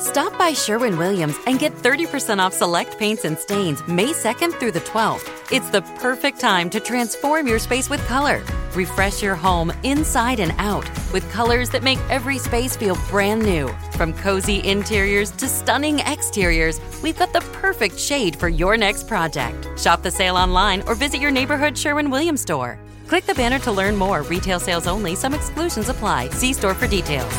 Stop by Sherwin-Williams and get 30% off select paints and stains May 2nd through the 12th. It's the perfect time to transform your space with color. Refresh your home inside and out with colors that make every space feel brand new. From cozy interiors to stunning exteriors, we've got the perfect shade for your next project. Shop the sale online or visit your neighborhood Sherwin-Williams store. Click the banner to learn more. Retail sales only. Some exclusions apply. See store for details.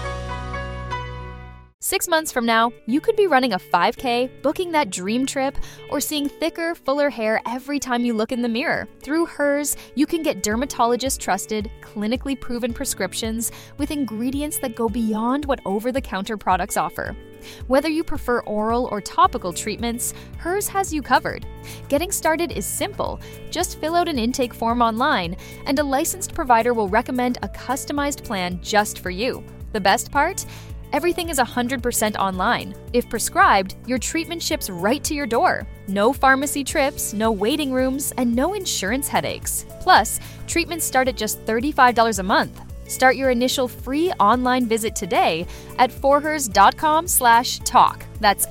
6 months from now, you could be running a 5K, booking that dream trip, or seeing thicker, fuller hair every time you look in the mirror. Through Hers, you can get dermatologist-trusted, clinically proven prescriptions with ingredients that go beyond what over-the-counter products offer. Whether you prefer oral or topical treatments, Hers has you covered. Getting started is simple. Just fill out an intake form online, and a licensed provider will recommend a customized plan just for you. The best part? Everything is 100% online. If prescribed, your treatment ships right to your door. No pharmacy trips, no waiting rooms, and no insurance headaches. Plus, treatments start at just $35 a month. Start your initial free online visit today at forhers.com/talk. That's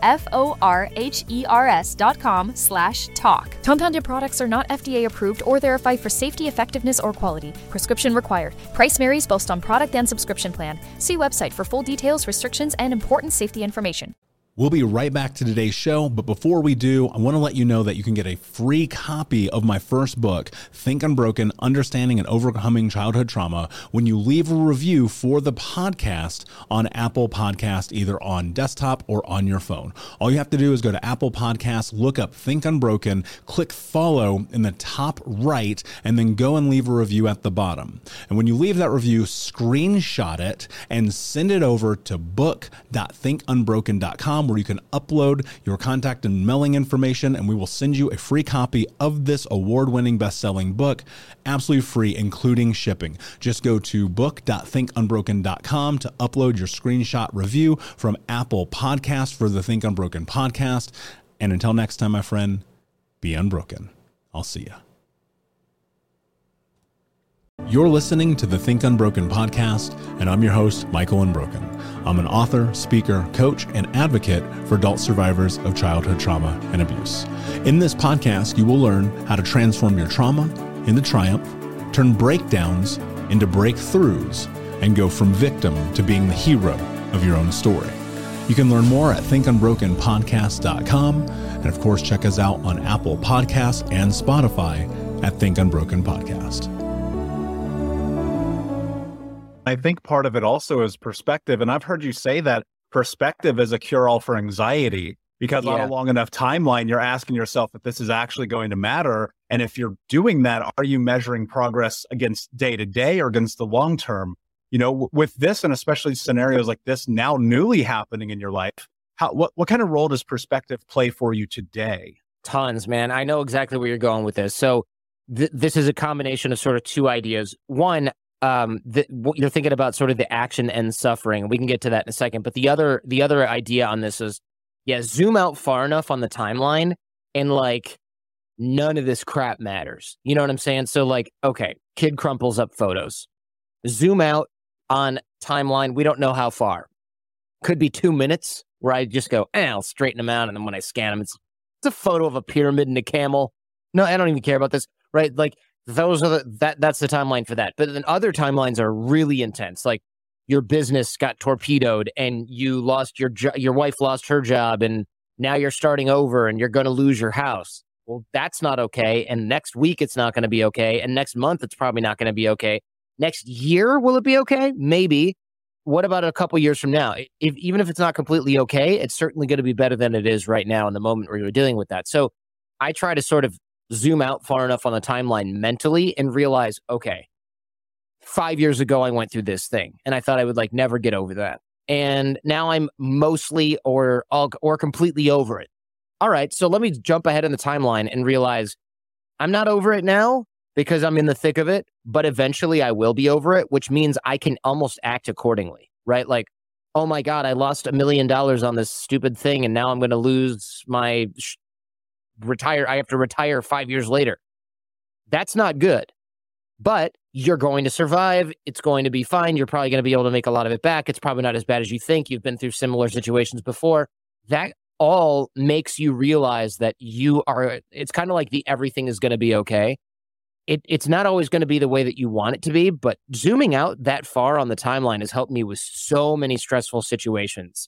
forhers.com/talk. Compounded products are not FDA approved or verified for safety, effectiveness, or quality. Prescription required. Price varies based on product and subscription plan. See website for full details, restrictions, and important safety information. We'll be right back to today's show, but before we do, I want to let you know that you can get a free copy of my first book, Think Unbroken: Understanding and Overcoming Childhood Trauma, when you leave a review for the podcast on Apple Podcast, either on desktop or on your phone. All you have to do is go to Apple Podcasts, look up Think Unbroken, click follow in the top right, and then go and leave a review at the bottom. And when you leave that review, screenshot it and send it over to book.thinkunbroken.com, where you can upload your contact and mailing information, and we will send you a free copy of this award-winning best-selling book, absolutely free, including shipping. Just go to book.thinkunbroken.com to upload your screenshot review from Apple Podcasts for the Think Unbroken podcast. And until next time, my friend, be unbroken. I'll see ya. You're listening to the Think Unbroken podcast, and I'm your host, Michael Unbroken. I'm an author, speaker, coach, and advocate for adult survivors of childhood trauma and abuse. In this podcast, you will learn how to transform your trauma into triumph, turn breakdowns into breakthroughs, and go from victim to being the hero of your own story. You can learn more at thinkunbrokenpodcast.com, and of course, check us out on Apple Podcasts and Spotify at Think Unbroken Podcast. I think part of it also is perspective. And I've heard you say that perspective is a cure-all for anxiety, because on a long enough timeline, you're asking yourself if this is actually going to matter. And if you're doing that, are you measuring progress against day to day or against the long term? You know, with this, and especially scenarios like this now newly happening in your life, what kind of role does perspective play for you today? Tons, man. I know exactly where you're going with this. So this is a combination of sort of two ideas. One, what you're thinking about sort of the action and suffering. We can get to that in a second. But the other idea on this is, zoom out far enough on the timeline and like none of this crap matters. You know what I'm saying? So like, okay, kid crumples up photos. Zoom out on timeline. We don't know how far. Could be 2 minutes where I just go, I'll straighten them out. And then when I scan them, it's a photo of a pyramid and a camel. No, I don't even care about this, right? Like, those are that's the timeline for that. But then other timelines are really intense. Like your business got torpedoed and you lost your wife lost her job and now you're starting over and you're going to lose your house. Well, that's not okay. And next week it's not going to be okay. And next month it's probably not going to be okay. Next year, will it be okay? Maybe. What about a couple years from now? Even if it's not completely okay, it's certainly going to be better than it is right now in the moment where you're dealing with that. So I try to sort of zoom out far enough on the timeline mentally and realize, okay, 5 years ago, I went through this thing and I thought I would like never get over that. And now I'm mostly or completely over it. All right, so let me jump ahead in the timeline and realize I'm not over it now because I'm in the thick of it, but eventually I will be over it, which means I can almost act accordingly, right? Like, oh my God, I lost $1 million on this stupid thing and now I'm going to lose my retire. I have to retire 5 years later. That's not good. But you're going to survive. It's going to be fine. You're probably going to be able to make a lot of it back. It's probably not as bad as you think. You've been through similar situations before. That all makes you realize that it's kind of like the everything is going to be okay. It's not always going to be the way that you want it to be, but zooming out that far on the timeline has helped me with so many stressful situations.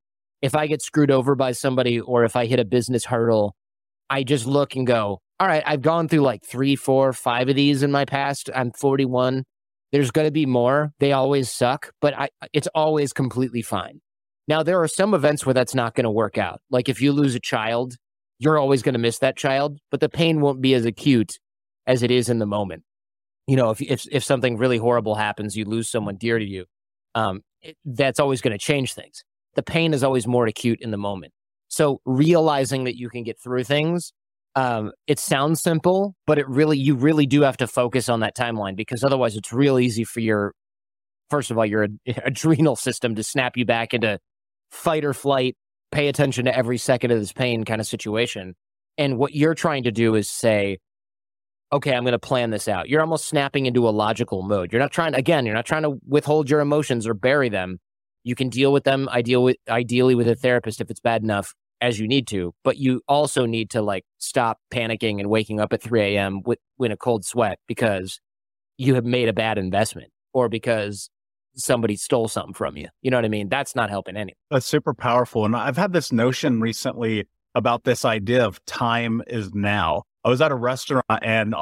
If I get screwed over by somebody or if I hit a business hurdle, I just look and go, all right, I've gone through like 3, 4, 5 of these in my past. I'm 41. There's going to be more. They always suck, but it's always completely fine. Now, there are some events where that's not going to work out. Like if you lose a child, you're always going to miss that child, but the pain won't be as acute as it is in the moment. You know, if something really horrible happens, you lose someone dear to you, that's always going to change things. The pain is always more acute in the moment. So realizing that you can get through things, it sounds simple, but you really do have to focus on that timeline, because otherwise it's real easy for first of all, your adrenal system to snap you back into fight or flight, pay attention to every second of this pain kind of situation. And what you're trying to do is say, okay, I'm going to plan this out. You're almost snapping into a logical mode. You're not trying to withhold your emotions or bury them. You can deal with them ideally with a therapist if it's bad enough as you need to, but you also need to like stop panicking and waking up at 3 a.m. in a cold sweat because you have made a bad investment or because somebody stole something from you. You know what I mean? That's not helping anyone. That's super powerful. And I've had this notion recently about this idea of time is now. I was at a restaurant and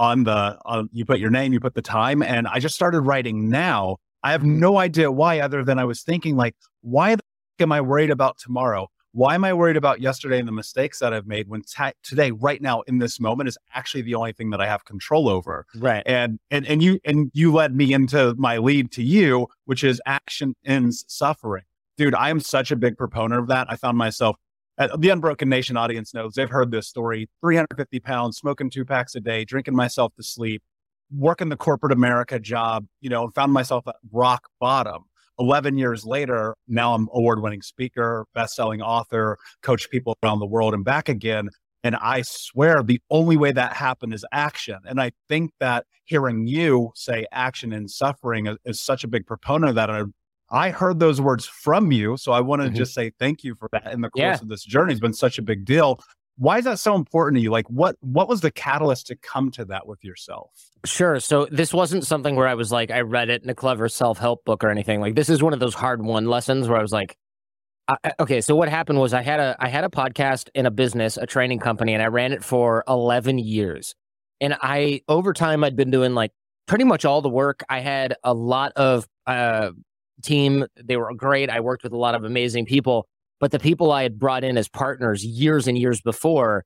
you put your name, you put the time, and I just started writing now. I have no idea why, other than I was thinking like, why the heck am I worried about tomorrow? Why am I worried about yesterday and the mistakes that I've made when today, right now, in this moment is actually the only thing that I have control over? Right. And you led me into my lead to you, which is action ends suffering. Dude, I am such a big proponent of that. I found myself, the Unbroken Nation audience knows, they've heard this story, 350 pounds, smoking 2 packs a day, drinking myself to sleep, working the corporate America job, found myself at rock bottom. 11 years later, now I'm award-winning speaker, best-selling author, coach people around the world and back again. And I swear the only way that happened is action. And I think that hearing you say action and suffering is such a big proponent of that. And I heard those words from you. So I want to just say thank you for that in the course of this journey. It's been such a big deal. Why is that so important to you? Like what was the catalyst to come to that with yourself? Sure. So this wasn't something where I was like, I read it in a clever self-help book or anything. Like this is one of those hard-won lessons where I was like, okay, so what happened was I had a podcast in a business, a training company, and I ran it for 11 years. And over time, I'd been doing like pretty much all the work. I had a lot of team. They were great. I worked with a lot of amazing people. But the people I had brought in as partners years and years before,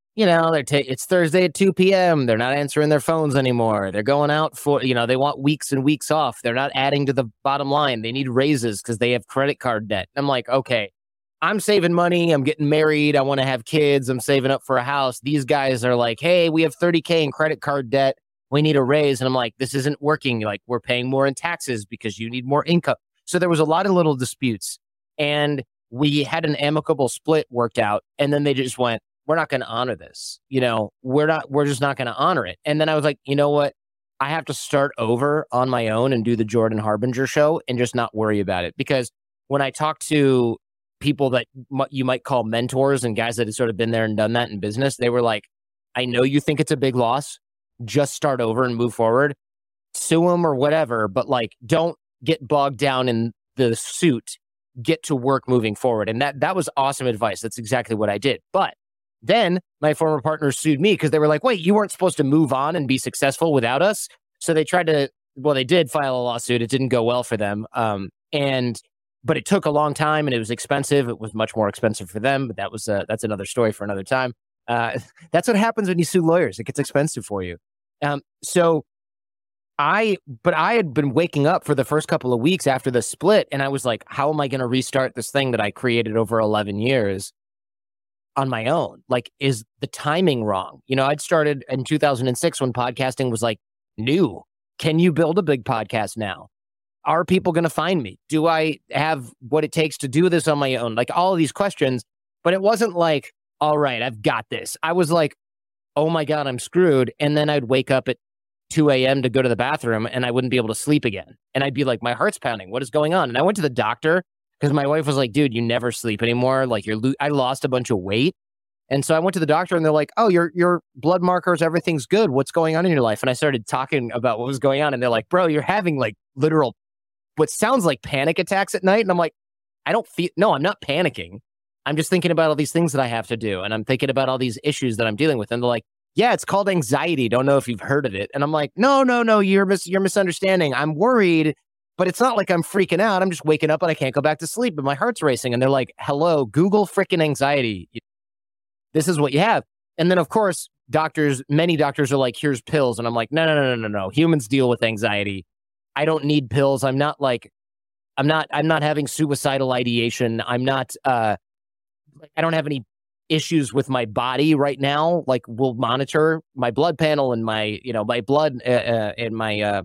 it's Thursday at 2 p.m. They're not answering their phones anymore. They're going out for, they want weeks and weeks off. They're not adding to the bottom line. They need raises because they have credit card debt. I'm like, okay, I'm saving money. I'm getting married. I want to have kids. I'm saving up for a house. These guys are like, hey, we have $30K in credit card debt. We need a raise. And I'm like, this isn't working. Like, we're paying more in taxes because you need more income. So there was a lot of little disputes. And we had an amicable split worked out, and then they just went, we're not going to honor this. We're just not going to honor it. And then I was like, you know what? I have to start over on my own and do the Jordan Harbinger show and just not worry about it. Because when I talk to people that you might call mentors and guys that have sort of been there and done that in business, they were like, I know you think it's a big loss. Just start over and move forward. Sue them or whatever, but like, don't get bogged down in the suit. Get to work moving forward. And that was awesome advice. That's exactly what I did. But then my former partners sued me because they were like, wait, you weren't supposed to move on and be successful without us. So they they did file a lawsuit. It didn't go well for them. But it took a long time and it was expensive. It was much more expensive for them. But that's another story for another time. That's what happens when you sue lawyers. It gets expensive for you. I had been waking up for the first couple of weeks after the split, and I was like, how am I going to restart this thing that I created over 11 years on my own? Like, is the timing wrong? I'd started in 2006 when podcasting was like new. Can you build a big podcast now? Are people going to find me? Do I have what it takes to do this on my own? Like all of these questions, but it wasn't like, all right, I've got this. I was like, oh my God, I'm screwed. And then I'd wake up at 2 a.m. to go to the bathroom, and I wouldn't be able to sleep again. And I'd be like, my heart's pounding. What is going on? And I went to the doctor because my wife was like, dude, you never sleep anymore. Like I lost a bunch of weight. And so I went to the doctor and they're like, oh, your blood markers, everything's good. What's going on in your life? And I started talking about what was going on. And they're like, bro, you're having like literal, what sounds like panic attacks at night. And I'm like, no, I'm not panicking. I'm just thinking about all these things that I have to do. And I'm thinking about all these issues that I'm dealing with. And they're like, yeah, it's called anxiety. Don't know if you've heard of it. And I'm like, no, you're misunderstanding. I'm worried, but it's not like I'm freaking out. I'm just waking up and I can't go back to sleep, but my heart's racing. And they're like, hello, Google freaking anxiety. This is what you have. And then, of course, many doctors are like, here's pills. And I'm like, no. Humans deal with anxiety. I don't need pills. I'm not having suicidal ideation. I don't have any issues with my body right now. Like, we'll monitor my blood panel and my blood and my,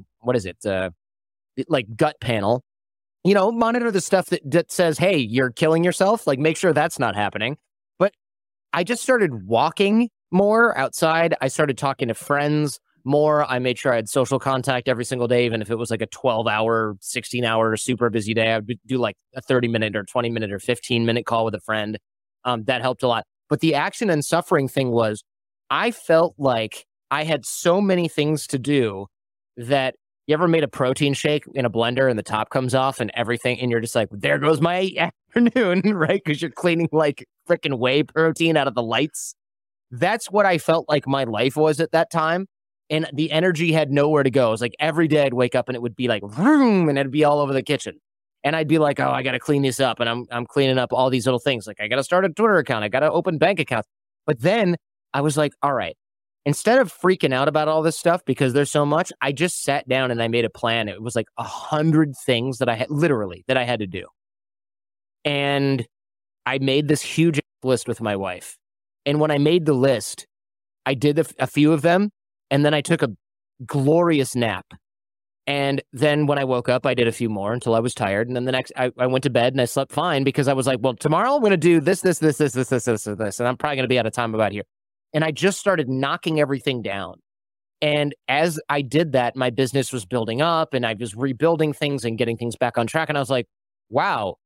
like gut panel, monitor the stuff that says, hey, you're killing yourself. Like, make sure that's not happening. But I just started walking more outside. I started talking to friends more. I made sure I had social contact every single day, even if it was like a 12-hour, 16-hour super busy day. I would do like a 30-minute or 20-minute or 15-minute call with a friend. That helped a lot. But the action and suffering thing was, I felt like I had so many things to do that you ever made a protein shake in a blender and the top comes off and everything, and you're just like, there goes my afternoon, right? Because you're cleaning like freaking whey protein out of the lights. That's what I felt like my life was at that time. And the energy had nowhere to go. It was like every day I'd wake up and it would be like, vroom, and it'd be all over the kitchen. And I'd be like, oh, I got to clean this up. And I'm cleaning up all these little things. Like, I got to start a Twitter account. I got to open bank accounts. But then I was like, all right, instead of freaking out about all this stuff because there's so much, I just sat down and I made a plan. It was like 100 things that I had to do. And I made this huge list with my wife. And when I made the list, I did a few of them. And then I took a glorious nap. And then when I woke up, I did a few more until I was tired. And then I went to bed and I slept fine because I was like, well, tomorrow I'm going to do this. And I'm probably going to be out of time about here. And I just started knocking everything down. And as I did that, my business was building up and I was rebuilding things and getting things back on track. And I was like, wow,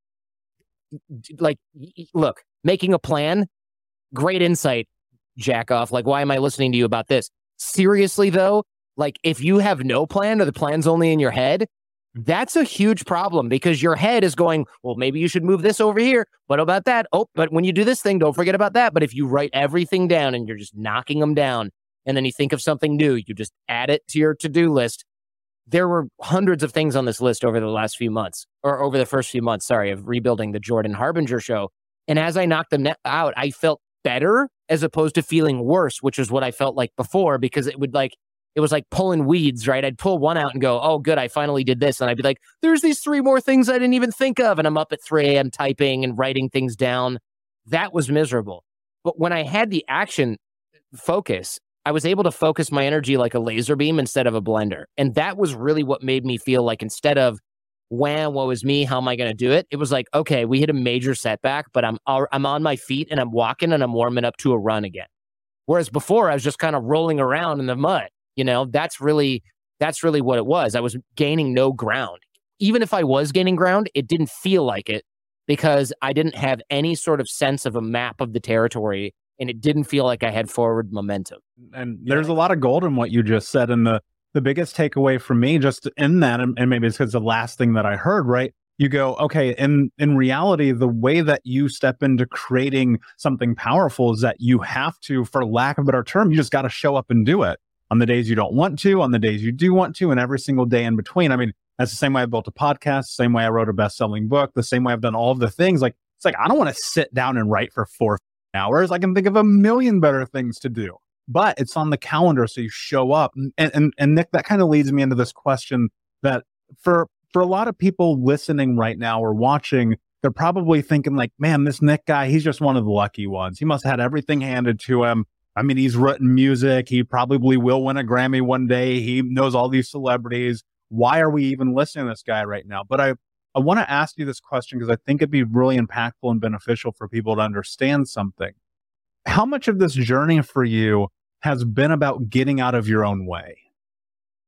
like, look, making a plan, great insight, jack off. Like, why am I listening to you about this? Seriously, though, like, if you have no plan or the plan's only in your head, that's a huge problem because your head is going, well, maybe you should move this over here. What about that? Oh, but when you do this thing, don't forget about that. But if you write everything down and you're just knocking them down and then you think of something new, you just add it to your to-do list. There were hundreds of things on this list over the last few months, or over the first few months, of rebuilding the Jordan Harbinger show. And as I knocked them out, I felt better as opposed to feeling worse, which is what I felt like before, because it was like pulling weeds, right? I'd pull one out and go, oh, good, I finally did this. And I'd be like, there's these 3 more things I didn't even think of. And I'm up at 3 a.m. typing and writing things down. That was miserable. But when I had the action focus, I was able to focus my energy like a laser beam instead of a blender. And that was really what made me feel like, instead of, wham, woe is me, how am I going to do it? It was like, okay, we hit a major setback, but I'm on my feet and I'm walking and I'm warming up to a run again. Whereas before I was just kind of rolling around in the mud. That's really what it was. I was gaining no ground. Even if I was gaining ground, it didn't feel like it because I didn't have any sort of sense of a map of the territory, and it didn't feel like I had forward momentum. And there's a lot of gold in what you just said. And the biggest takeaway for me just in that, and maybe it's because the last thing that I heard, right? You go, okay, in reality, the way that you step into creating something powerful is that you have to, for lack of a better term, you just got to show up and do it. On the days you don't want to, on the days you do want to, and every single day in between. I mean, that's the same way I built a podcast, the same way I wrote a best-selling book, the same way I've done all of the things. Like, it's like, I don't want to sit down and write for 4 hours. I can think of a million better things to do, but it's on the calendar. So you show up. And Nick, that kind of leads me into this question that for a lot of people listening right now or watching, they're probably thinking like, man, this Nick guy, he's just one of the lucky ones. He must have had everything handed to him. I mean, he's written music. He probably will win a Grammy one day. He knows all these celebrities. Why are we even listening to this guy right now? But I want to ask you this question because I think it'd be really impactful and beneficial for people to understand something. How much of this journey for you has been about getting out of your own way?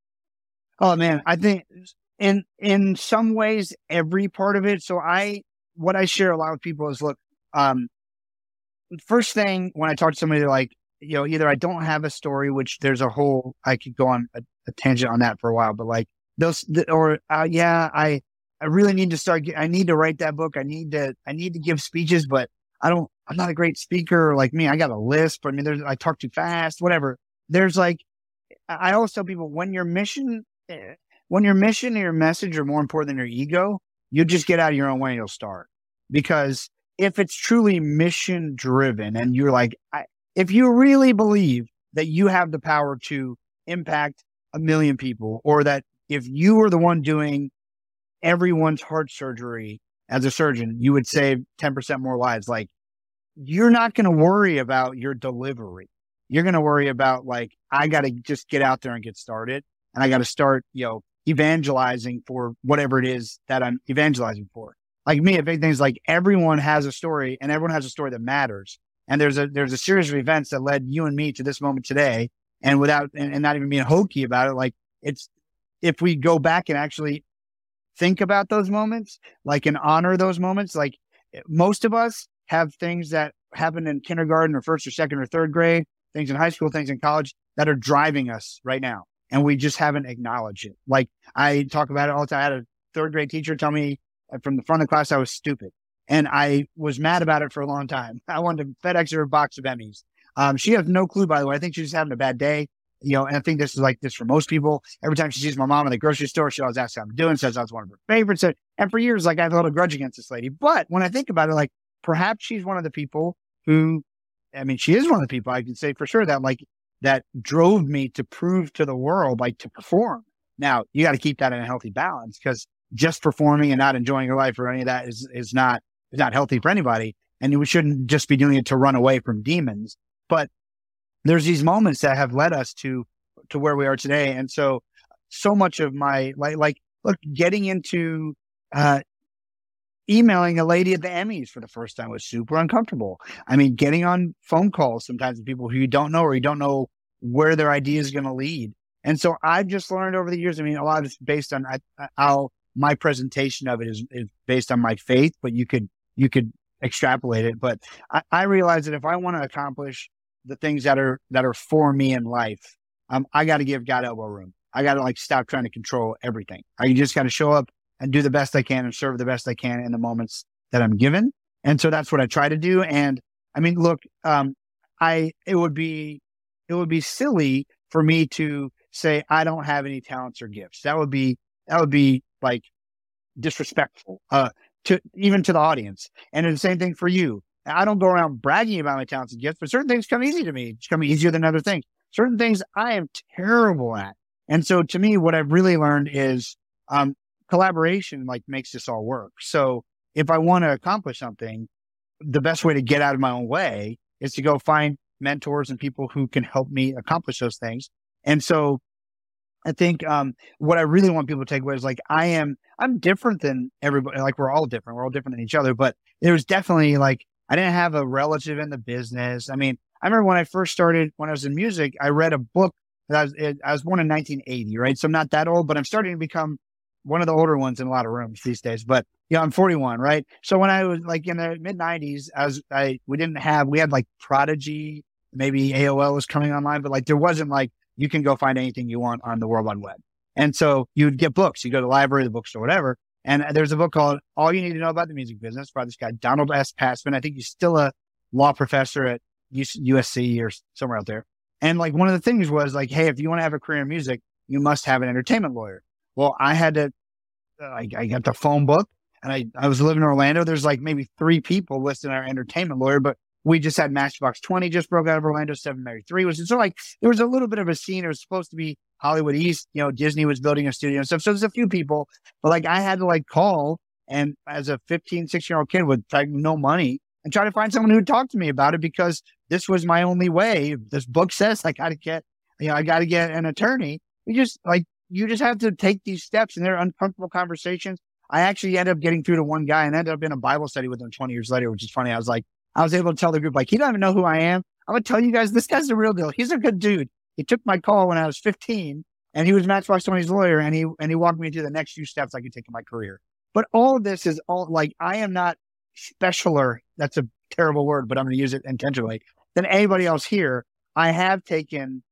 Oh man, I think in some ways, every part of it. So what I share a lot with people is, look, first thing when I talk to somebody, like, either I don't have a story, which there's I could go on a tangent on that for a while, but like I really need to I need to write that book. I need to give speeches, but I'm not a great speaker. Like me, I got a lisp. I mean, I talk too fast, whatever. There's like, I always tell people, when your mission and your message are more important than your ego, you just get out of your own way and you'll start. Because if it's truly mission driven and you're like, if you really believe that you have the power to impact 1 million people, or that if you were the one doing everyone's heart surgery as a surgeon, you would save 10% more lives. Like, you're not going to worry about your delivery. You're going to worry about, like, I got to just get out there and get started. And I got to start, evangelizing for whatever it is that I'm evangelizing for. Like me, a big thing is like, everyone has a story, and everyone has a story that matters. And there's a series of events that led you and me to this moment today. And without, and not even being hokey about it, like, if we go back and actually think about those moments, like, and honor those moments, like, most of us have things that happened in kindergarten or first or second or third grade, things in high school, things in college that are driving us right now. And we just haven't acknowledged it. Like, I talk about it all the time. I had a third grade teacher tell me from the front of the class I was stupid. And I was mad about it for a long time. I wanted to FedEx her a box of Emmys. She has no clue, by the way. I think she's just having a bad day. And I think this is like this for most people. Every time she sees my mom in the grocery store, she always asks how I'm doing, says I was one of her favorites. And for years, like, I have a little grudge against this lady. But when I think about it, like, perhaps she's one of the people who, she is one of the people I can say for sure that drove me to prove to the world, like, to perform. Now, you got to keep that in a healthy balance, because just performing and not enjoying your life or any of that is not healthy for anybody. And we shouldn't just be doing it to run away from demons. But there's these moments that have led us to where we are today. And so much of my, look, getting into, emailing a lady at the Emmys for the first time was super uncomfortable. Getting on phone calls sometimes with people who you don't know, or you don't know where their idea is going to lead. And so I've just learned over the years, a lot of it's based on how my presentation of it is based on my faith, but you could extrapolate it. But I realize that if I want to accomplish the things that are for me in life, I got to give God elbow room. I got to stop trying to control everything. I just got to show up and do the best I can and serve the best I can in the moments that I'm given. And so that's what I try to do. And look, it would be silly for me to say I don't have any talents or gifts. That would be like disrespectful to the audience. And it's the same thing for you. I don't go around bragging about my talents and gifts, but certain things come easy to me. It's come easier than other things. Certain things I am terrible at. And so to me, what I've really learned is collaboration makes this all work. So if I want to accomplish something, the best way to get out of my own way is to go find mentors and people who can help me accomplish those things. And so I think what I really want people to take away is I'm different than everybody. We're all different. We're all different than each other. But there was definitely I didn't have a relative in the business. I remember when I first started, when I was in music, I read a book. I was born in 1980, right? So I'm not that old, but I'm starting to become one of the older ones in a lot of rooms these days. But I'm 41, right? So when I was in the mid 90s, we had Prodigy, maybe AOL was coming online, but there wasn't you can go find anything you want on the World Wide Web. And so you'd get books, you go to the library, the bookstore, whatever. And there's a book called All You Need to Know About the Music Business by this guy, Donald S. Passman. I think he's still a law professor at USC or somewhere out there. And one of the things was hey, if you want to have a career in music, you must have an entertainment lawyer. Well, I had to, I got the phone book, and I was living in Orlando. There's maybe 3 people listed our entertainment lawyer, but we just had Matchbox 20 just broke out of Orlando, 7 Mary 3 was. So there was a little bit of a scene. It was supposed to be Hollywood East, Disney was building a studio and stuff. So there's a few people, but I had to call, and as a 15, 16-year-old kid with no money, and try to find someone who would talk to me about it, because this was my only way. This book says I got to get an attorney. You just have to take these steps, and they're uncomfortable conversations. I actually ended up getting through to one guy and ended up in a Bible study with him 20 years later, which is funny. I was able to tell the group, he don't even know who I am. I'm going to tell you guys, this guy's the real deal. He's a good dude. He took my call when I was 15. And he was Matchbox Tony's lawyer, and he walked me through the next few steps I could take in my career. But all of this is all like, I am not specialer. That's a terrible word, but I'm going to use it intentionally, than anybody else here. I have taken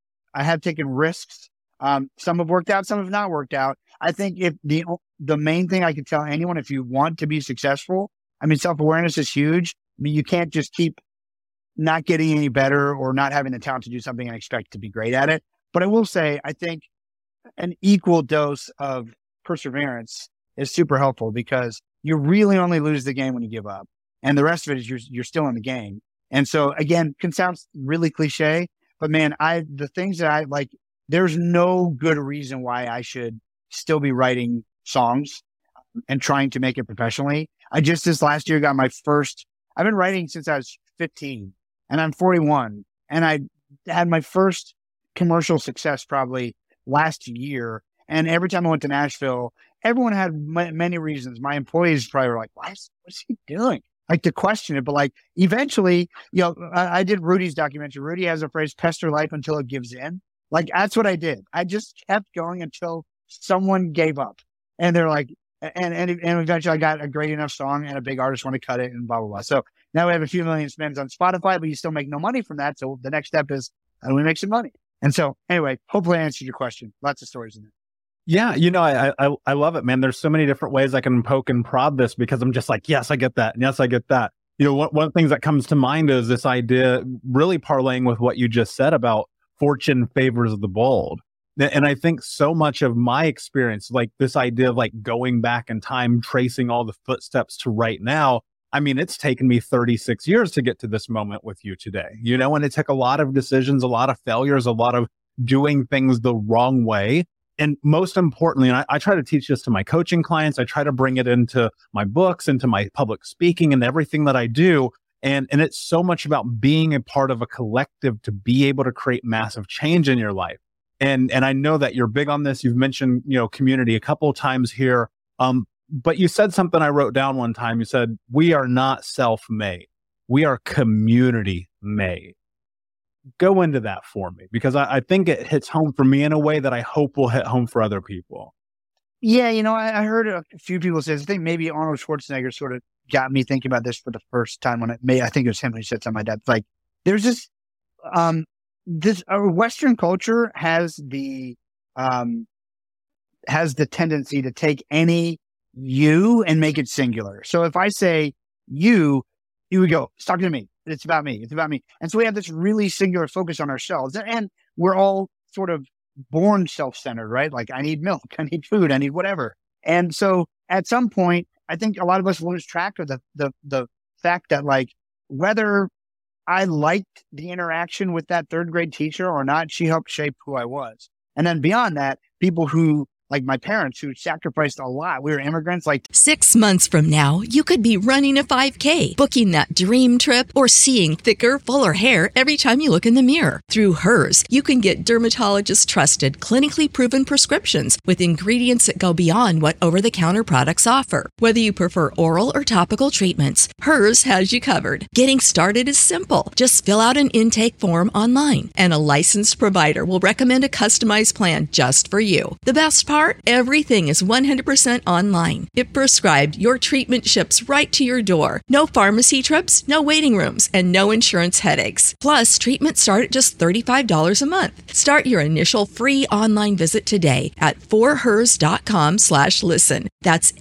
risks. Some have worked out, some have not worked out. I think if the main thing I could tell anyone, if you want to be successful, I mean, self-awareness is huge. I mean, you can't just keep not getting any better or not having the talent to do something and expect to be great at it. But I will say, I think an equal dose of perseverance is super helpful, because you really only lose the game when you give up. And the rest of it is you're still in the game. And so again, can sound really cliche, but man, the things that I like, there's no good reason why I should still be writing songs and trying to make it professionally. I just this last year got my first, I've been writing since I was 15 and I'm 41. And I had my first commercial success probably last year. And every time I went to Nashville, everyone had many reasons. My employees probably were like, what's he doing? Like, to question it. But like, eventually, I did Rudy's documentary. Rudy has a phrase, pester life until it gives in. Like, that's what I did. I just kept going until someone gave up. And they're like, and eventually I got a great enough song and a big artist want to cut it and blah, blah, blah. So now we have a few million spins on Spotify, but you still make no money from that. So the next step is, how do we make some money? And so anyway, hopefully I answered your question. Lots of stories in there. Yeah, I love it, man. There's so many different ways I can poke and prod this, because I'm just like, yes, I get that. And yes, I get that. One of the things that comes to mind is this idea, really parlaying with what you just said about fortune favors the bold. And I think so much of my experience, like this idea of like going back in time, tracing all the footsteps to right now. I mean, it's taken me 36 years to get to this moment with you today, and it took a lot of decisions, a lot of failures, a lot of doing things the wrong way. And most importantly, and I try to teach this to my coaching clients, I try to bring it into my books, into my public speaking and everything that I do. And it's so much about being a part of a collective to be able to create massive change in your life. And I know that you're big on this. You've mentioned, community a couple of times here. But you said something I wrote down one time. You said, we are not self-made. We are community-made. Go into that for me, because I think it hits home for me in a way that I hope will hit home for other people. Yeah, I heard a few people say this. I think maybe Arnold Schwarzenegger sort of got me thinking about this for the first time I think it was him who said something like that. Like, there's this Western culture has the tendency to take any you and make it singular. So if I say you would go, it's talking to me. It's about me. It's about me. And so we have this really singular focus on ourselves. And we're all sort of born self-centered, right? Like, I need milk, I need food, I need whatever. And so at some point, I think a lot of us lose track of the fact that, like, whether I liked the interaction with that third grade teacher or not, she helped shape who I was. And then beyond that, people who, like my parents, who sacrificed a lot. We were immigrants. 6 months from now, you could be running a 5K, booking that dream trip, or seeing thicker, fuller hair every time you look in the mirror. Through Hers, you can get dermatologist-trusted, clinically proven prescriptions with ingredients that go beyond what over-the-counter products offer. Whether you prefer oral or topical treatments, Hers has you covered. Getting started is simple. Just fill out an intake form online, and a licensed provider will recommend a customized plan just for you. The best part? Everything is 100% online. If prescribed, your treatment ships right to your door. No pharmacy trips, no waiting rooms, and no insurance headaches. Plus, treatments start at just $35 a month. Start your initial free online visit today at forhers.com/listen. That's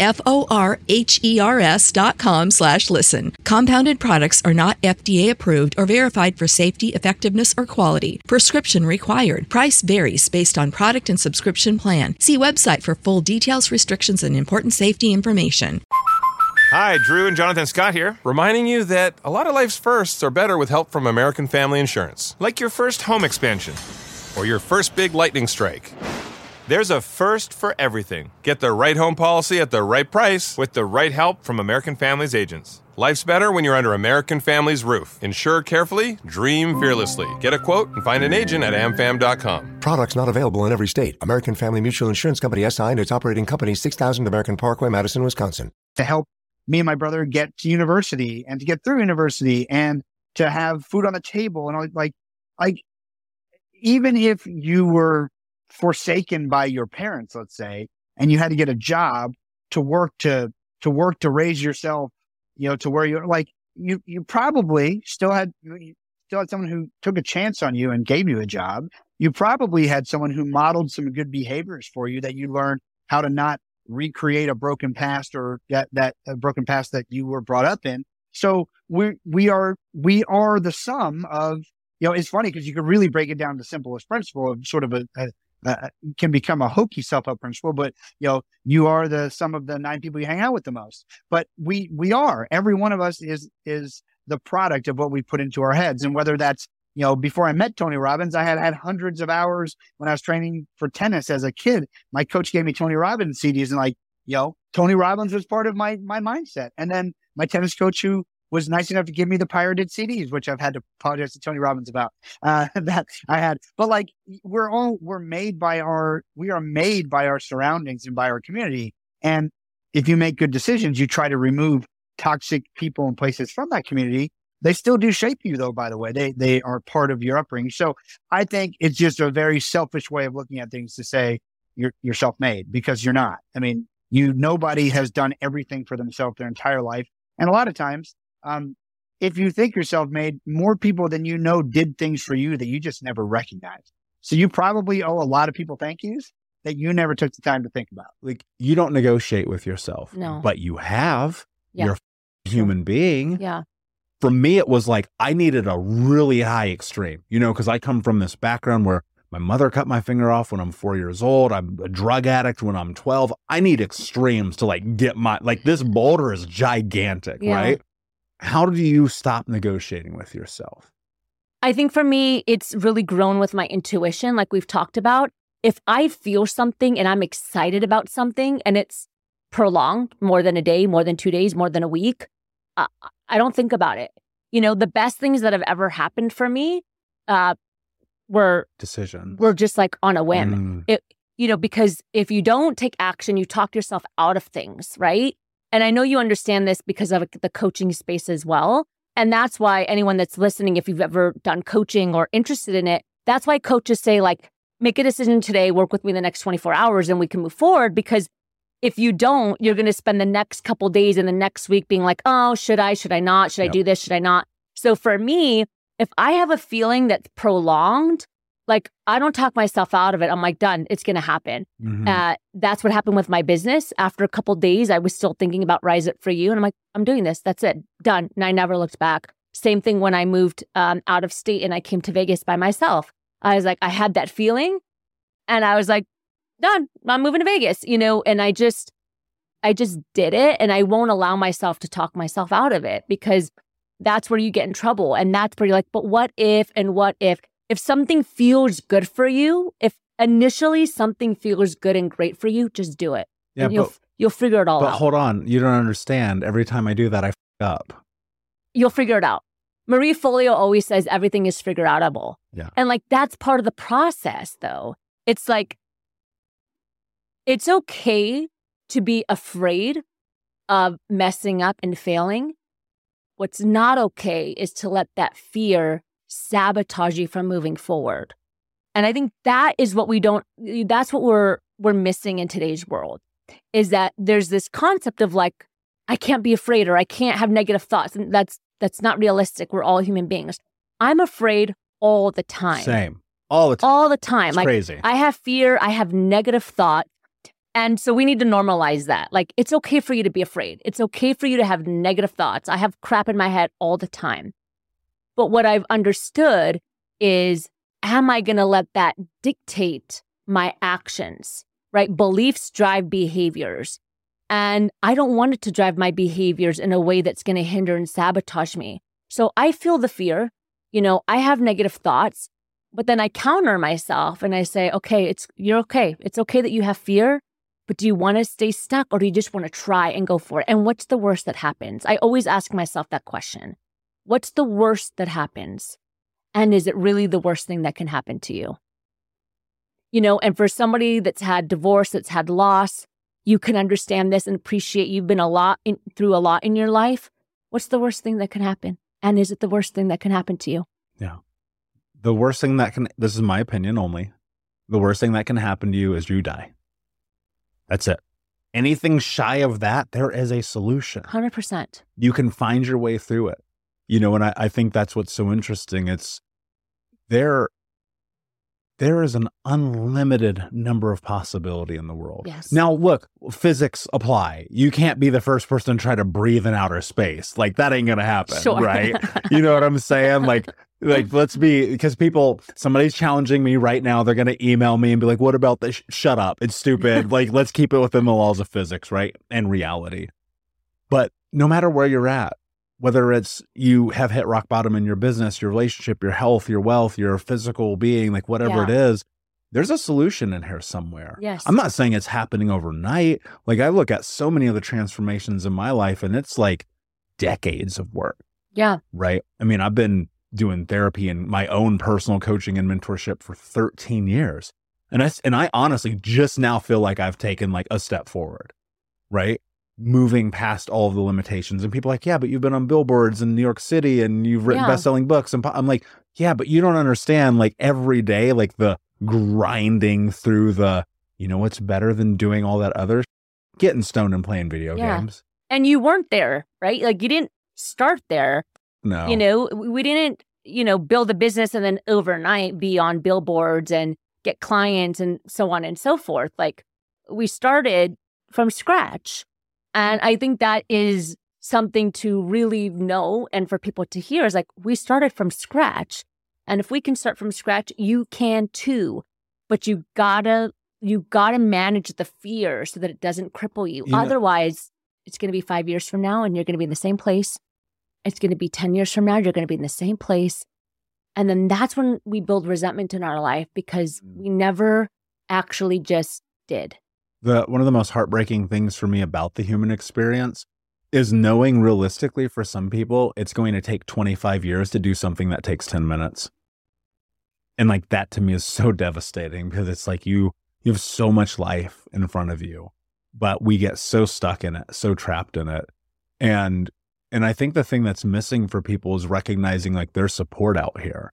FORHERS.com/listen. Compounded products are not FDA approved or verified for safety, effectiveness, or quality. Prescription required. Price varies based on product and subscription plan. See website for full details, restrictions, and important safety information. Hi, Drew and Jonathan Scott here, reminding you that a lot of life's firsts are better with help from American Family Insurance. Like your first home expansion or your first big lightning strike. There's a first for everything. Get the right home policy at the right price with the right help from American Family's agents. Life's better when you're under American Family's roof. Insure carefully, dream fearlessly. Get a quote and find an agent at amfam.com. Products not available in every state. American Family Mutual Insurance Company SI and its operating company, 6000 American Parkway, Madison, Wisconsin. To help me and my brother get to university and to get through university and to have food on the table. And like even if you were forsaken by your parents, let's say, and you had to get a job to work to raise yourself, to where you're like, you probably still had someone who took a chance on you and gave you a job. You probably had someone who modeled some good behaviors for you that you learned how to not recreate a broken past or that a broken past that you were brought up in. So we are the sum of, it's funny because you could really break it down to the simplest principle of sort of can become a hokey self-help principle, but you are the sum of the 9 people you hang out with the most. But we are, every one of us is the product of what we put into our heads. And whether that's, before I met Tony Robbins, I had hundreds of hours when I was training for tennis as a kid. My coach gave me Tony Robbins CDs and Tony Robbins was part of my mindset. And then my tennis coach, who was nice enough to give me the pirated CDs, which I've had to apologize to Tony Robbins about, that I had. But we are made by our surroundings and by our community. And if you make good decisions, you try to remove toxic people and places from that community. They still do shape you, though, by the way. They are part of your upbringing. So I think it's just a very selfish way of looking at things to say you're self-made, because you're not. I mean, nobody has done everything for themselves their entire life. And a lot of times, if you think you're self-made, more people than you know did things for you that you just never recognized. So you probably owe a lot of people thank yous that you never took the time to think about. Like, you don't negotiate with yourself, but you have. Yeah. You're a human being. Yeah. For me, it was like I needed a really high extreme, because I come from this background where my mother cut my finger off when I'm 4 years old. I'm a drug addict when I'm 12. I need extremes to get this boulder is gigantic, right? How do you stop negotiating with yourself? I think for me, it's really grown with my intuition, like we've talked about. If I feel something and I'm excited about something and it's prolonged more than a day, more than 2 days, more than a week, I don't think about it. The best things that have ever happened for me were decisions. Were just on a whim. Because if you don't take action, you talk yourself out of things, right? And I know you understand this because of the coaching space as well. And that's why anyone that's listening, if you've ever done coaching or interested in it, that's why coaches say make a decision today, work with me the next 24 hours and we can move forward. Because if you don't, you're going to spend the next couple days and the next week being like, oh, should I not? Should I do this? Should I not? So for me, if I have a feeling that's prolonged, I don't talk myself out of it. I'm done. It's going to happen. Mm-hmm. That's what happened with my business. After a couple days, I was still thinking about Rise Up For You. And I'm I'm doing this. That's it. Done. And I never looked back. Same thing when I moved out of state and I came to Vegas by myself. I was I had that feeling and I was done. I'm moving to Vegas, and I just did it. And I won't allow myself to talk myself out of it, because that's where you get in trouble. And that's where you're but what if, and what if something feels good for you, if initially something feels good and great for you, just do it. Yeah, and you'll figure it all out. But hold on, you don't understand. Every time I do that, I f up. You'll figure it out. Marie Forleo always says everything is figure outable. Yeah. And that's part of the process, though. It's it's okay to be afraid of messing up and failing. What's not okay is to let that fear sabotage you from moving forward. And I think that is what that's what we're missing in today's world, is that there's this concept of I can't be afraid, or I can't have negative thoughts. And that's not realistic. We're all human beings. I'm afraid all the time. Same. All the time. All the time. It's crazy. I have fear. I have negative thought. And so we need to normalize that. It's okay for you to be afraid. It's okay for you to have negative thoughts. I have crap in my head all the time. But what I've understood is, am I going to let that dictate my actions, right? Beliefs drive behaviors. And I don't want it to drive my behaviors in a way that's going to hinder and sabotage me. So I feel the fear. I have negative thoughts, but then I counter myself and I say, okay, you're okay. It's okay that you have fear, but do you want to stay stuck, or do you just want to try and go for it? And what's the worst that happens? I always ask myself that question. What's the worst that happens? And is it really the worst thing that can happen to you? And for somebody that's had divorce, that's had loss, you can understand this and appreciate you've been through a lot in your life. What's the worst thing that can happen? And is it the worst thing that can happen to you? Yeah. The worst thing this is my opinion only, the worst thing that can happen to you is you die. That's it. Anything shy of that, there is a solution. 100%. You can find your way through it. And I think that's what's so interesting. It's there is an unlimited number of possibility in the world. Yes. Now, look, physics apply. You can't be the first person to try to breathe in outer space. Like, that ain't going to happen, sure. right? You know what I'm saying? Like, let's be, because somebody's challenging me right now. They're going to email me and be like, what about this? Shut up. It's stupid. Like, let's keep it within the laws of physics, right? And reality. But no matter where you're at, whether it's you have hit rock bottom in your business, your relationship, your health, your wealth, your physical being, like whatever it is, there's a solution in here somewhere. Yes. I'm not saying it's happening overnight. Like, I look at so many of the transformations in my life and it's like decades of work. Yeah. Right. I mean, I've been doing therapy and my own personal coaching and mentorship for 13 years. And I honestly just now feel like I've taken like a step forward, right? Moving past all of the limitations. And people are like, yeah, but you've been on billboards in New York City and you've written best-selling books. And I'm like, yeah, but you don't understand, like, every day, like the grinding through the, what's better than doing all that other getting stoned and playing video games. And you weren't there, right? Like, you didn't start there. No. We didn't, build a business and then overnight be on billboards and get clients and so on and so forth. Like, we started from scratch. And I think that is something to really know and for people to hear is like, we started from scratch. And if we can start from scratch, you can too. But you gotta manage the fear so that it doesn't cripple you. Otherwise, it's going to be 5 years from now and you're going to be in the same place. It's going to be 10 years from now, you're going to be in the same place. And then that's when we build resentment in our life because we never actually just did. One of the most heartbreaking things for me about the human experience is knowing realistically for some people, it's going to take 25 years to do something that takes 10 minutes. And like that to me is so devastating because it's like you have so much life in front of you, but we get so stuck in it, so trapped in it. And I think the thing that's missing for people is recognizing like there's support out here,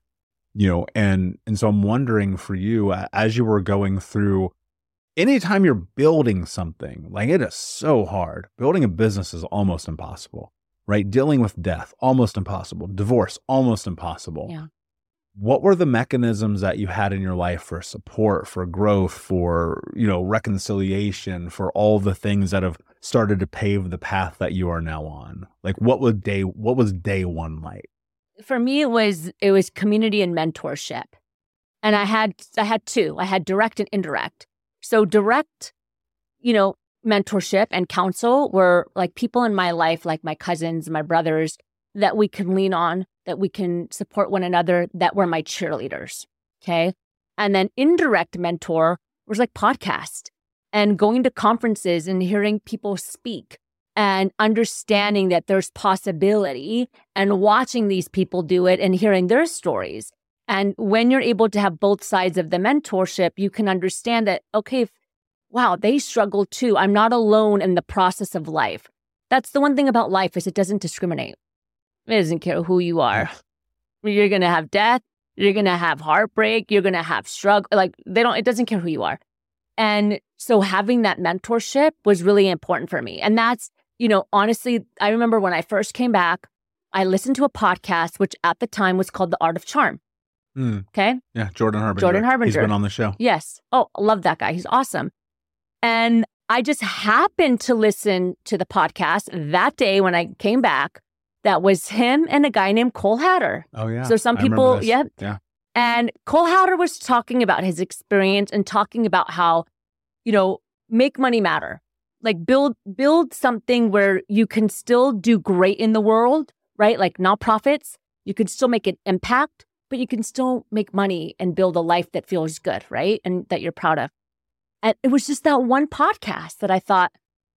and so I'm wondering for you, as you were going through, anytime you're building something, like it is so hard. Building a business is almost impossible, right? Dealing with death, almost impossible. Divorce, almost impossible. Yeah. What were the mechanisms that you had in your life for support, for growth, for, reconciliation, for all the things that have started to pave the path that you are now on? Like what was day one like? For me, it was community and mentorship. And I had two. I had direct and indirect. So direct, mentorship and counsel were like people in my life, like my cousins, my brothers, that we can lean on, that we can support one another, that were my cheerleaders. Okay. And then indirect mentor was like podcast and going to conferences and hearing people speak and understanding that there's possibility and watching these people do it and hearing their stories. And when you're able to have both sides of the mentorship, you can understand that, okay, wow, they struggle too. I'm not alone in the process of life. That's the one thing about life is it doesn't discriminate. It doesn't care who you are. You're going to have death. You're going to have heartbreak. You're going to have struggle. Like it doesn't care who you are. And so having that mentorship was really important for me. And that's, honestly, I remember when I first came back, I listened to a podcast, which at the time was called The Art of Charm. Okay. Yeah. Jordan Harbinger. He's been on the show. Yes. Oh, I love that guy. He's awesome. And I just happened to listen to the podcast that day when I came back. That was him and a guy named Cole Hatter. Oh, yeah. So some people, yeah. And Cole Hatter was talking about his experience and talking about how, make money matter. Like build something where you can still do great in the world, right? Like nonprofits, you can still make an impact, but you can still make money and build a life that feels good, right? And that you're proud of. And it was just that one podcast that I thought,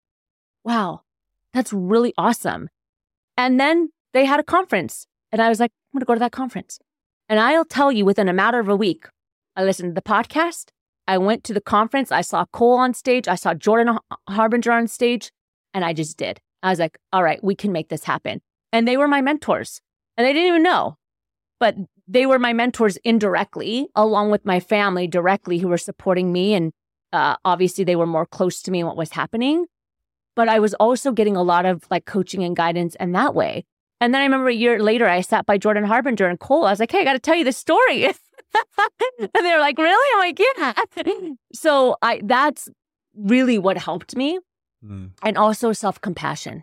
wow, that's really awesome. And then they had a conference and I was like, I'm going to go to that conference. And I'll tell you, within a matter of a week, I listened to the podcast. I went to the conference. I saw Cole on stage. I saw Jordan Harbinger on stage. And I just did. I was like, all right, we can make this happen. And they were my mentors. And they didn't even know. but they were my mentors indirectly, along with my family directly, who were supporting me. And obviously they were more close to me and what was happening. But I was also getting a lot of like coaching and guidance in that way. And then I remember a year later, I sat by Jordan Harbinger and Cole. I was like, hey, I got to tell you this story. And they were like, really? I'm like, yeah. So that's really what helped me. And also self-compassion.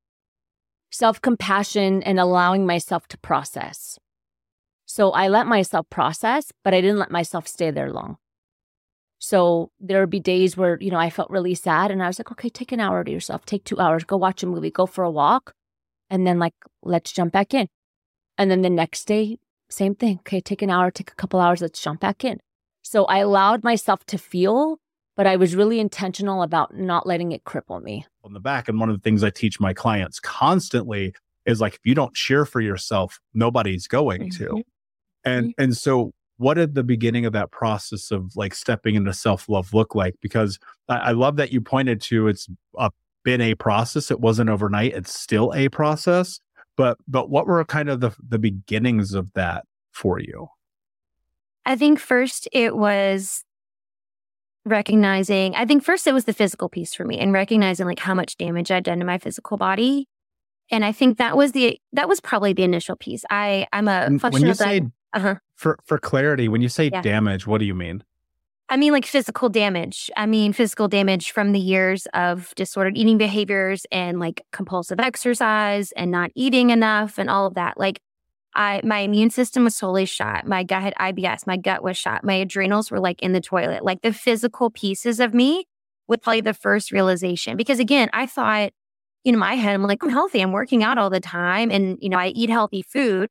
Self-compassion and allowing myself to process. So I let myself process, but I didn't let myself stay there long. So there would be days where, you know, I felt really sad and I was like, okay, take an hour to yourself, take 2 hours, go watch a movie, go for a walk. And then like, let's jump back in. And then the next day, same thing. Okay, take an hour, take a couple hours, let's jump back in. So I allowed myself to feel, but I was really intentional about not letting it cripple me. On the back. And one of the things I teach my clients constantly is like, if you don't cheer for yourself, nobody's going to. And so what did the beginning of that process of like stepping into self-love look like? Because I love that you pointed to it's been a process. It wasn't overnight. It's still a process. But what were kind of the beginnings of that for you? I think first it was recognizing, it was the physical piece for me and recognizing like how much damage I'd done to my physical body. And I think that was probably the initial piece. I'm a functional For clarity, when you say damage, what do you mean? I mean like physical damage. I mean physical damage from the years of disordered eating behaviors and like compulsive exercise and not eating enough and all of that. Like my immune system was totally shot. My gut had IBS. My gut was shot. My adrenals were like in the toilet. Like the physical pieces of me was probably the first realization. Because again, I thought, in my head, I'm like, I'm healthy. I'm working out all the time. And, you know, I eat healthy food.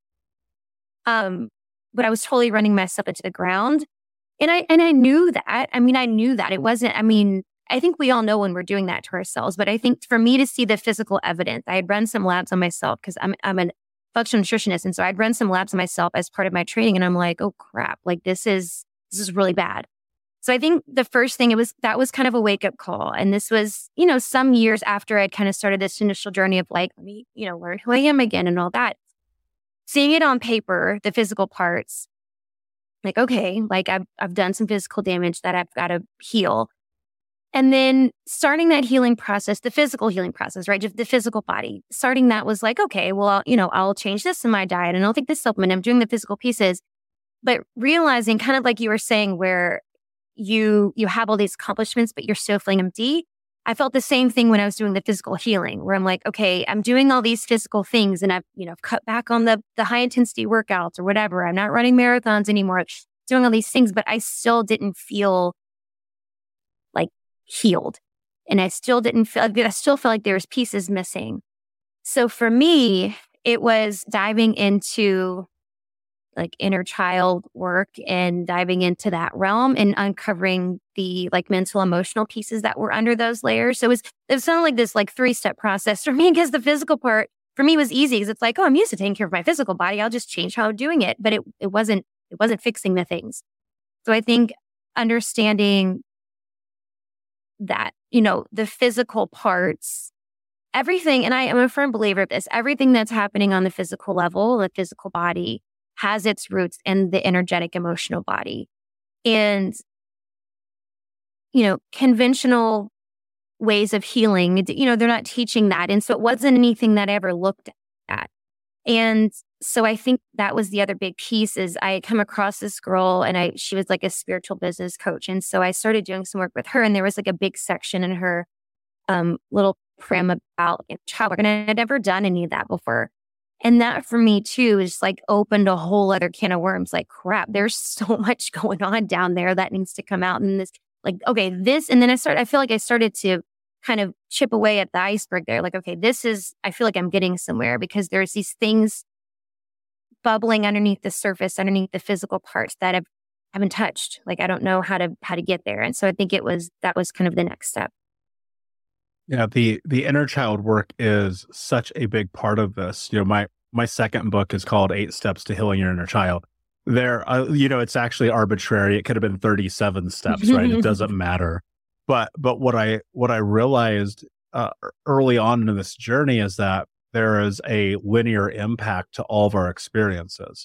But I was totally running myself into the ground. And I knew that. I mean, I knew that it wasn't, I think we all know when we're doing that to ourselves. But I think for me to see the physical evidence, I had run some labs on myself because I'm a functional nutritionist. And so I'd run some labs on myself as part of my training. And I'm like, oh crap, like this is really bad. So I think the first thing that was kind of a wake up call. And this was, you know, some years after I'd kind of started this initial journey of like, let me, you know, learn who I am again and all that. Seeing it on paper, the physical parts, like, okay, like I've done some physical damage that I've got to heal. And then starting that healing process, the physical healing process, right? Just the physical body, starting that was like, okay, well, I'll change this in my diet and I'll take this supplement. I'm doing the physical pieces, but realizing kind of like you were saying where you have all these accomplishments, but you're still feeling empty. I felt the same thing when I was doing the physical healing where I'm like, okay, I'm doing all these physical things and I've cut back on the high intensity workouts or whatever. I'm not running marathons anymore, doing all these things, but I still didn't feel like healed. And I still felt like there was pieces missing. So for me, it was diving into like inner child work and diving into that realm and uncovering the like mental emotional pieces that were under those layers. So it was kind of like this like 3-step process for me because the physical part for me was easy because it's like, oh, I'm used to taking care of my physical body. I'll just change how I'm doing it. But it wasn't fixing the things. So I think understanding that, you know, the physical parts, everything, and I am a firm believer of this, everything that's happening on the physical level, the physical body has its roots in the energetic emotional body. And, you know, conventional ways of healing, you know, they're not teaching that. And so it wasn't anything that I ever looked at. And so I think that was the other big piece is I had come across this girl and she was like a spiritual business coach. And so I started doing some work with her and there was like a big section in her little program about child work. And I had never done any of that before. And that for me too is like opened a whole other can of worms. Like crap, there's so much going on down there that needs to come out. And this, like, okay, this, and then I feel like I started to kind of chip away at the iceberg there. Like, okay, I feel like I'm getting somewhere because there's these things bubbling underneath the surface, underneath the physical parts that I haven't touched. Like, I don't know how to get there. And so I think that was kind of the next step. Yeah, the inner child work is such a big part of this. You know, my second book is called 8 Steps to Healing Your Inner Child. There, you know, it's actually arbitrary. It could have been 37 steps, right? It doesn't matter. But what I realized early on in this journey is that there is a linear impact to all of our experiences.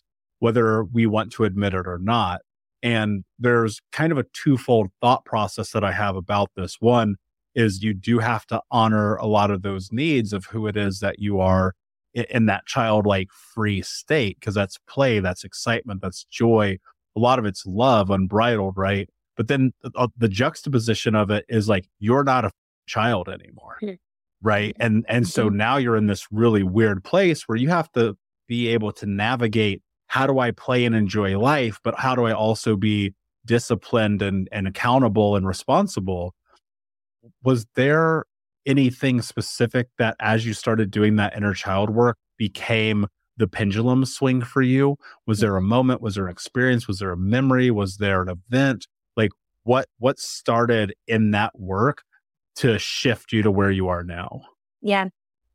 whether we want to admit it or not. And there's kind of a twofold thought process that I have about this. One is you do have to honor a lot of those needs of who it is that you are in that childlike free state, because that's play, that's excitement, that's joy. A lot of it's love, unbridled, right? But then the juxtaposition of it is like, you're not a child anymore, right? And so now you're in this really weird place where you have to be able to navigate, how do I play and enjoy life, but how do I also be disciplined and accountable and responsible? Was there anything specific that as you started doing that inner child work became the pendulum swing for you? Was there a moment? Was there an experience? Was there a memory? Was there an event? Like what started in that work to shift you to where you are now? Yeah.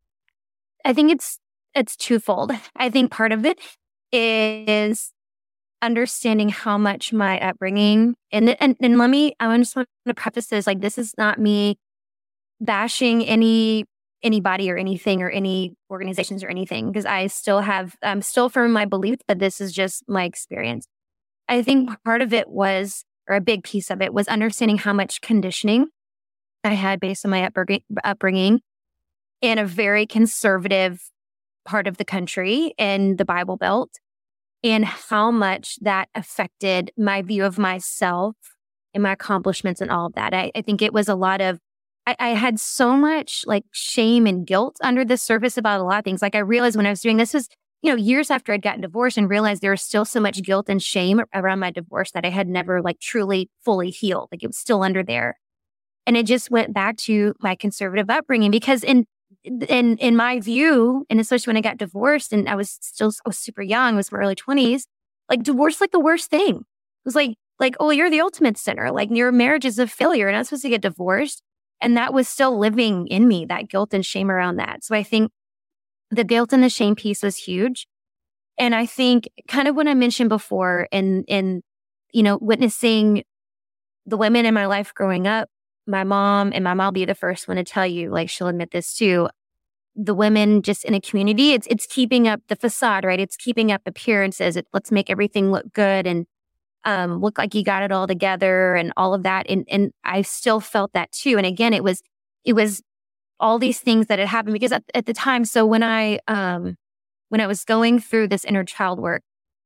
I think it's twofold. I think part of it is understanding how much my upbringing and I just want to preface this, like, this is not me bashing anybody or anything or any organizations or anything, because I'm still firm in my belief, but this is just my experience. I think part of it was, or a big piece of it was understanding how much conditioning I had based on my upbringing in a very conservative part of the country in the Bible Belt, and how much that affected my view of myself and my accomplishments and all of that. I think it was a lot of, I had so much like shame and guilt under the surface about a lot of things. Like I realized when I was doing this was, years after I'd gotten divorced, and realized there was still so much guilt and shame around my divorce that I had never like truly fully healed. Like it was still under there. And it just went back to my conservative upbringing, because in my view, and especially when I got divorced and I was super young, I was in my early 20s, like divorce, like the worst thing. It was like, oh, you're the ultimate sinner. Like your marriage is a failure and I'm supposed to get divorced. And that was still living in me, that guilt and shame around that. So I think the guilt and the shame piece was huge. And I think kind of what I mentioned before in witnessing the women in my life growing up, my mom will be the first one to tell you, like she'll admit this too, the women just in a community, it's keeping up the facade, right? It's keeping up appearances. Let's make everything look good and look like you got it all together and all of that. And I still felt that too. And again, it was all these things that had happened, because at the time, so when I was going through this inner child work,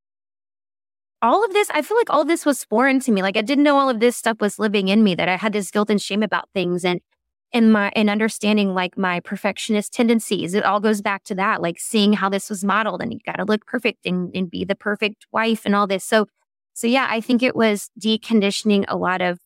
all of this, I feel like all of this was foreign to me. Like I didn't know all of this stuff was living in me, that I had this guilt and shame about things, and understanding like my perfectionist tendencies. It all goes back to that, like seeing how this was modeled, and you got to look perfect and be the perfect wife and all this. So yeah, I think it was deconditioning a lot of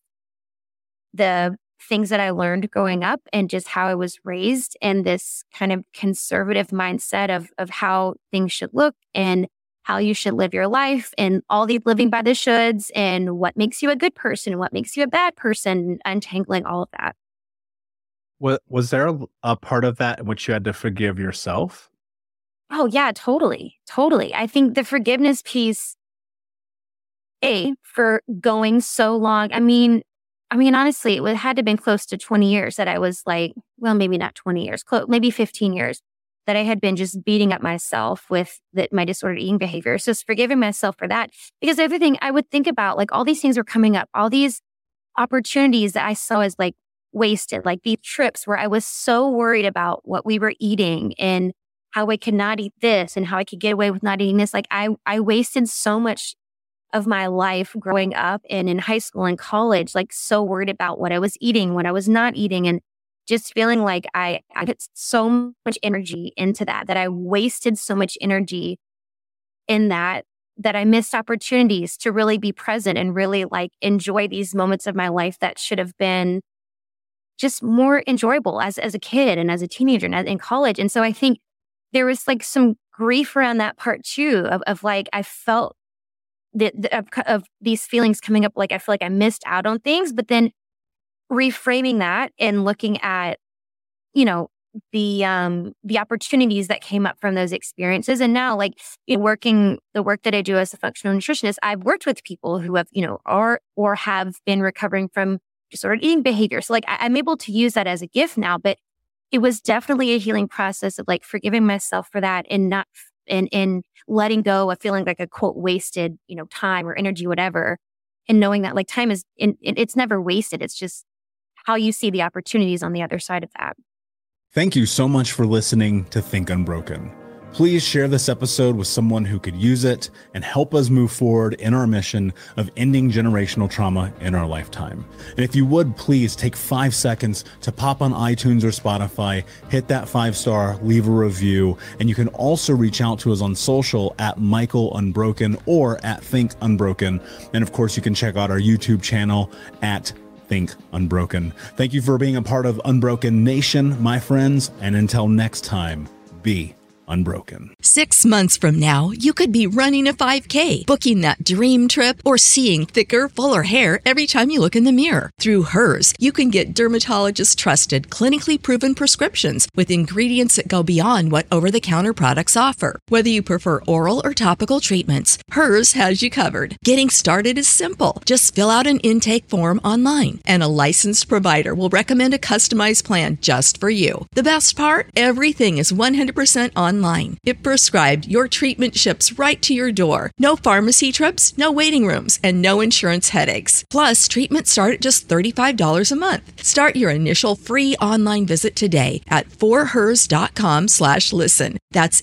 the things that I learned growing up and just how I was raised, and this kind of conservative mindset of how things should look and how you should live your life, and all the living by the shoulds, and what makes you a good person, what makes you a bad person, untangling all of that. Was there a part of that in which you had to forgive yourself? Oh yeah, totally. I think the forgiveness piece, for going so long. I mean, honestly, it had to have been close to 20 years that I was like, well, maybe not 20 years, maybe 15 years that I had been just beating up myself with my disordered eating behavior. So just forgiving myself for that, because everything I would think about, like all these things were coming up, all these opportunities that I saw as like wasted, like these trips where I was so worried about what we were eating and how I could not eat this and how I could get away with not eating this. Like I wasted so much of my life growing up and in high school and college, like so worried about what I was eating, what I was not eating, and just feeling like I put so much energy into that I wasted so much energy in that I missed opportunities to really be present and really like enjoy these moments of my life that should have been just more enjoyable as a kid and as a teenager and in college. And so I think there was like some grief around that part too, of like, I felt of these feelings coming up, like I feel like I missed out on things, but then reframing that and looking at, the opportunities that came up from those experiences. And now, like working the work that I do as a functional nutritionist, I've worked with people who have, are or have been recovering from disordered eating behavior. So like I'm able to use that as a gift now, but it was definitely a healing process of like forgiving myself for that and not and letting go of feeling like a quote wasted, time or energy, whatever. And knowing that like time is, it's never wasted. It's just how you see the opportunities on the other side of that. Thank you so much for listening to Think Unbroken. Please share this episode with someone who could use it and help us move forward in our mission of ending generational trauma in our lifetime. And if you would, please take 5 seconds to pop on iTunes or Spotify, hit that 5-star, leave a review, and you can also reach out to us on social at Michael Unbroken or at Think Unbroken. And of course, you can check out our YouTube channel at Think Unbroken. Thank you for being a part of Unbroken Nation, my friends, and until next time, be unbroken. 6 months from now, you could be running a 5K, booking that dream trip, or seeing thicker, fuller hair every time you look in the mirror. Through Hers, you can get dermatologist-trusted, clinically proven prescriptions with ingredients that go beyond what over-the-counter products offer. Whether you prefer oral or topical treatments, Hers has you covered. Getting started is simple. Just fill out an intake form online, and a licensed provider will recommend a customized plan just for you. The best part? Everything is 100% online. If prescribed, your treatment ships right to your door. No pharmacy trips, no waiting rooms, and no insurance headaches. Plus, treatments start at just $35 a month. Start your initial free online visit today at forhers.com/listen. That's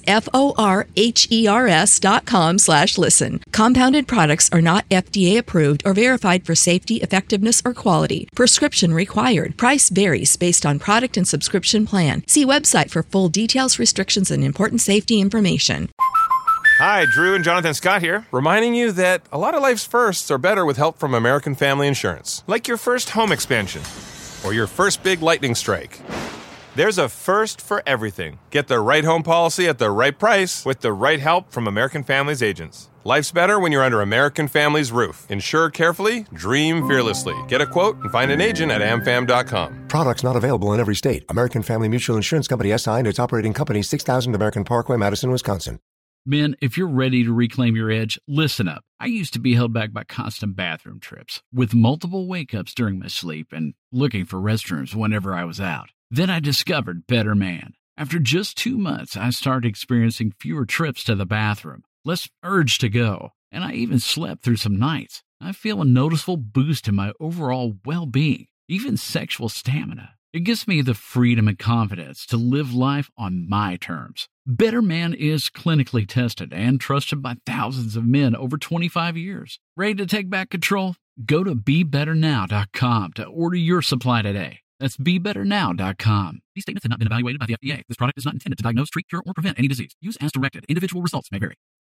FORHERS.com/listen. Compounded products are not FDA approved or verified for safety, effectiveness, or quality. Prescription required. Price varies based on product and subscription plan. See website for full details, restrictions, and important safety information. Hi, Drew and Jonathan Scott here, reminding you that a lot of life's firsts are better with help from American Family Insurance. Like your first home expansion or your first big lightning strike. There's a first for everything. Get the right home policy at the right price with the right help from American Family's agents. Life's better when you're under American Family's roof. Insure carefully, dream fearlessly. Get a quote and find an agent at amfam.com. Products not available in every state. American Family Mutual Insurance Company SI and its operating company 6000 American Parkway, Madison, Wisconsin. Men, if you're ready to reclaim your edge, listen up. I used to be held back by constant bathroom trips, with multiple wake-ups during my sleep and looking for restrooms whenever I was out. Then I discovered Better Man. After just 2 months, I started experiencing fewer trips to the bathroom, less urge to go, and I even slept through some nights. I feel a noticeable boost in my overall well-being, even sexual stamina. It gives me the freedom and confidence to live life on my terms. Better Man is clinically tested and trusted by thousands of men over 25 years. Ready to take back control? Go to BeBetterNow.com to order your supply today. That's BeBetterNow.com. These statements have not been evaluated by the FDA. This product is not intended to diagnose, treat, cure, or prevent any disease. Use as directed. Individual results may vary.